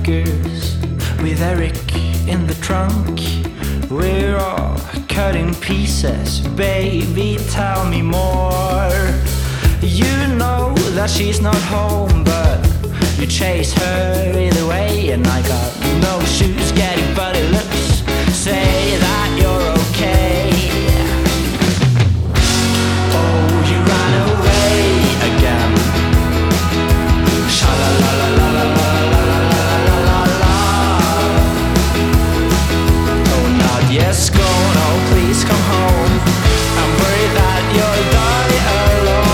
stickers with Eric in the trunk. We're all cut in pieces, baby, tell me more. You know that she's not home, but you chase her either way. And I got no shoes, getting funny looks, say that you're okay. Oh, you ran away again. Sha-la-la-la-la-la-la-la-la-la-la. Oh, not yes, go, no, please come home. I'm worried that you're dying alone.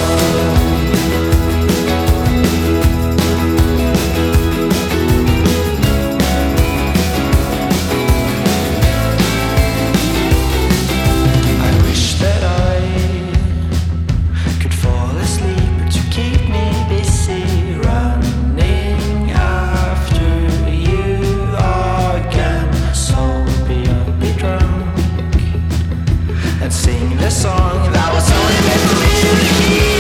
I wish that I could fall asleep, but you keep me busy running after you again. So be drunk and sing the song that was only meant for me to hear.